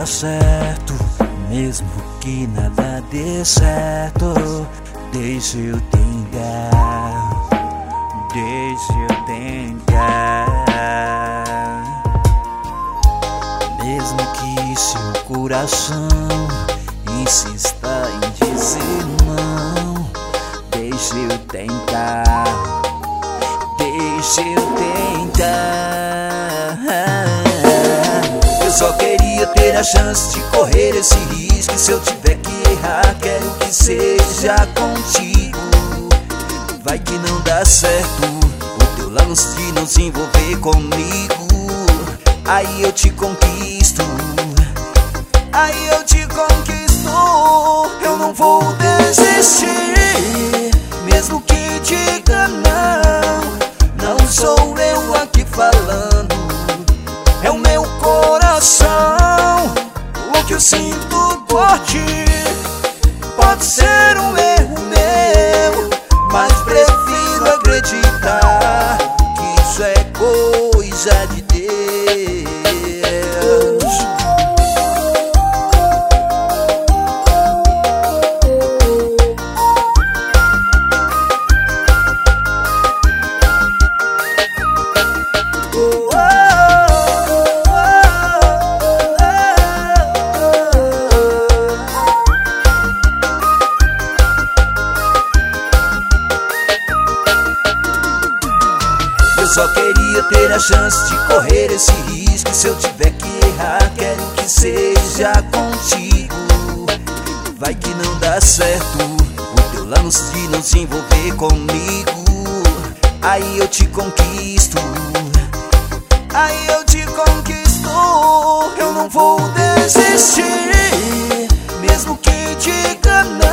dar certo, mesmo que nada dê certo. Deixa eu tentar, deixa eu tentar. Mesmo que seu coração insista em dizer não, deixa eu tentar, deixa eu tentar. Eu só queria ter a chance de correr esse risco. E se eu tiver que errar, quero que seja contigo. Vai que não dá certo o teu lance de não se envolver comigo. Aí eu te conquisto, aí eu te conquisto. Eu não vou desistir, mesmo que diga não. Não sou eu aqui falando, é o meu coração. O que eu sinto por ti pode ser um erro meu, mas prefiro acreditar que isso é coisa de Deus. Eu só queria ter a chance de correr esse risco. E se eu tiver que errar, quero que seja contigo. Vai que não dá certo o teu lance de não se envolver comigo. Aí eu te conquisto, aí eu te conquisto. Eu não vou desistir, mesmo que diga não.